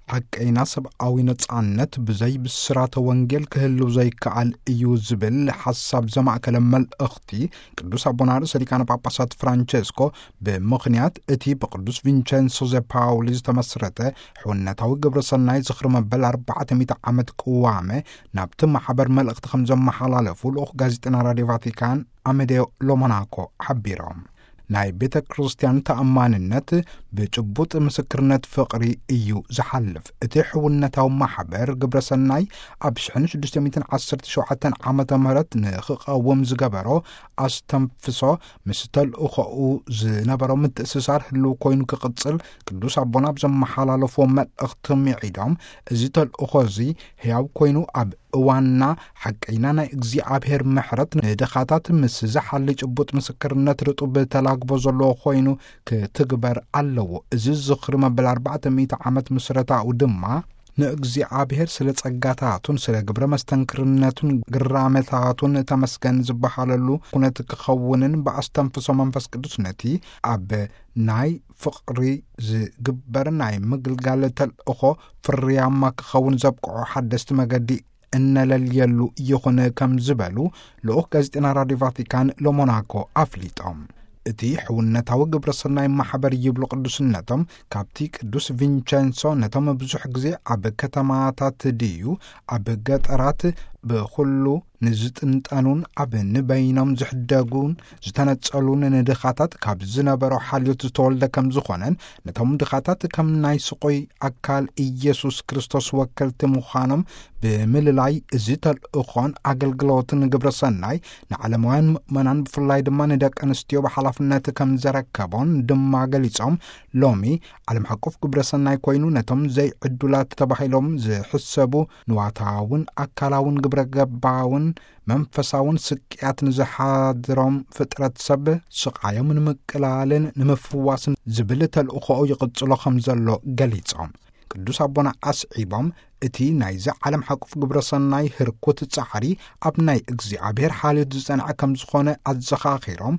حقينا سبعاوي نصعنت بزي بسرات وانجيل كهلو زي كعال ايو زبل حساب زمع كلمال اختي قدوس ابونا رئيس لكان باباسات فرانشيسكو بمغنيات اتي بقدوس فينشنسو زي باوليز تمسرته حونتاوي قبر صناي زخر مبال 400 عامت قوامه نابتم حبر ملقت خمزم حلالفو الأخ غازيتنا راديو فاتيكان أميديو لوموناكو حبيرهم ناي بيتا كريستيان تأماننت بجبوت مسكرنت فقري ايو زحلف اتيحو النتاو محبر قبر سناي ابشحن 610 عامة مهرت نخقا ومزقبرو استنفسو مستل اخو زنبرو متأسسار هلو كوينو كقتصل قدوس عبونا بزم حلالفو مال اختم يعيدهم ازيتو الاخوزي هياو كوينو اب وانا حقينا نا اغزيابهر محرت ندخاتات مس زحل جبوت مسكرنت رطوب تلاقبو زلو خوينو كتقبر اللو ازي الزخر مبال 400 عامت مسرطا ودما نأغزيابهر سل ጸጋታቱን ስለ ግብረ መስተንክርነቱን ግራመታቱን ተመስገን ዝባሃለሉ ኩነት ክኸውንን በአስተንፍሶ መንፈስ ቅዱስ ነቲ አብ ናይ ፍቅሪ ዝግበር ናይ ምግልጋል ተልእኾ ፍርያማ ክኸውን ዘብቅዖ ሓደስቲ መገዲ እንለልየሉ ይኹን ከም ዝበሉ ልኡኽ ጋዜጠና ራዲዮ ቫቲካን ሎሞናኮ አፍሊጦም እቲ ሕውነታዊ ግብረ ሰናይ ማሕበር ይብሉ ቅዱስነቶም ካብቲ ቅዱስ ቪንቸንሶ ነቶም ብዙሕ ግዜ ኣብ ከተማታት ድዩ ኣብ ገጠራት በኩሉ ንዝጥንጠኑን ኣብ ንበይኖም ዝሕደጉን ዝተነጸሉን ንድኻታት ካብ ዝነበሮ ሓልዮት ዝተወልደ ከም ዝኾነን ነቶም ድኻታት ከም ናይ ስቆይ ኣካል ኢየሱስ ክርስቶስ ወከልቲ ምዃኖም ብምልላይ እዚ ተልእኾን ኣገልግሎትን ግብረ ሰናይ ንዓለማውያን ምእመናን ብፍላይ ድማ ንደቂ ኣንስትዮ ብሓላፍነት ከም ዘረከቦን ድማ ገሊጾም ሎሚ ዓለም ሓቁፍ ግብረ ሰናይ ኮይኑ ነቶም ዘይዕዱላት ተባሂሎም ዝሕሰቡ ንዋታውን ኣካላውን ግብረ ገባውን መንፈሳውን ስቅያት ንዝሓድሮም ፍጥረት ሰብ ስቃዮም ንምቅላልን ንምፍዋስን ዝብል ተልእኾ ይቕጽሎ ከም ዘሎ ገሊጾም ቅዱስ አቦና አስዒቦም እቲ ናይዚ ዓለም ሓቁፍ ግብረ ሰናይ ህርኩት ጻዕሪ ኣብ ናይ እግዚአብሔር ሓልዮት ዝጸንዐ ከም ዝኾነ ኣዘኻኺሮም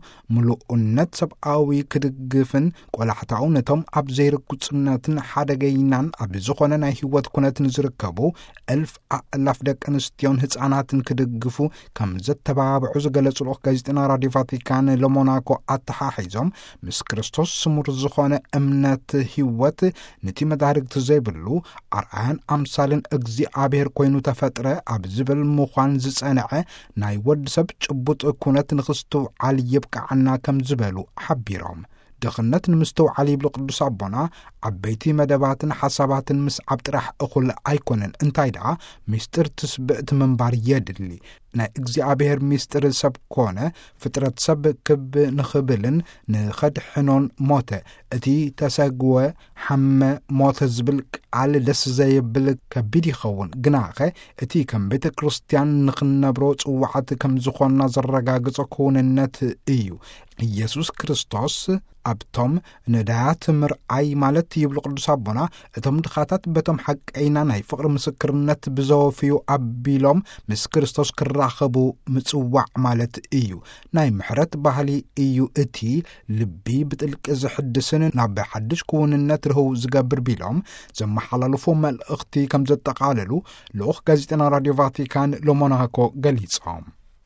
ምሉእነት ሰብኣዊ ክድግፍን ቆላሕታው ነቶም ኣብ ዘይርግጽነትን ሓደገይናን ኣብ ዝኾነ ናይ ህይወት ኩነትን ዝርከቡ እልፍ ኣእላፍ ደቂ ኣንስትዮን ህፃናትን ክድግፉ ከም ዘተባብዑ ዝገለጹ ልኡኽ ጋዜጠና ራዲዮ ቫቲካን ሎሞናኮ ኣተሓሒዞም ምስ ክርስቶስ ስሙር ዝኾነ እምነት ህይወት ነቲ መዳርግቲ ዘይብሉ ኣርአያን ኣምሳልን እግዚአብሔር ኮይኑ ተፈጥረ ኣብ ዝብል ምዃን ዝጸንዐ ናይ ወዲ ሰብ ጭቡጥ ኩነት ንኽስተውዓል ይብቃዕና ከም ዝበሉ ሓቢሮም ድኽነት ንምስተውዓል ይብሉ ቅዱስ አቦና ዓበይቲ መደባትን ሓሳባትን ምስ ዓብ ጥራሕ እኹል ኣይኮነን እንታይ ደኣ ምስጢር ትስብእቲ ምንባር የድሊ ናይ እግዚአብሔር ምስጢር ሰብ ኮነ ፍጥረት ሰብ ክብ ንኽብልን ንኸድሕኖን ሞተ እቲ ተሰግወ ሓመ ሞተ ዝብል ቃል ደስ ዘይብል ከቢድ ይኸውን ግናኸ እቲ ከም ቤተ ክርስቲያን ንኽነብሮ ጽዋዓት ከም ዝኾንና ዘረጋግጾ ክውንነት እዩ ኢየሱስ ክርስቶስ ኣብቶም ነዳያት ምርአይ ማለት ይብሉ ቅዱስ አቦና እቶም ድኻታት በቶም ሓቀይና ናይ ፍቅሪ ምስክርነት ብዘወፍዩ ኣቢሎም ምስ ክርስቶስ ክራኸቡ ምጽዋዕ ማለት እዩ ናይ ምሕረት ባህሊ እዩ እቲ ልቢ ብጥልቂ ዝሕድስን ናብ ሓድሽ ክውንነት ርህው ዝገብር ቢሎም ዘመሓላልፎ መልእኽቲ ከም ዘጠቃለሉ ልኡኽ ጋዜጠና ራዲዮ ቫቲካን ሎሞናኮ ገሊጾም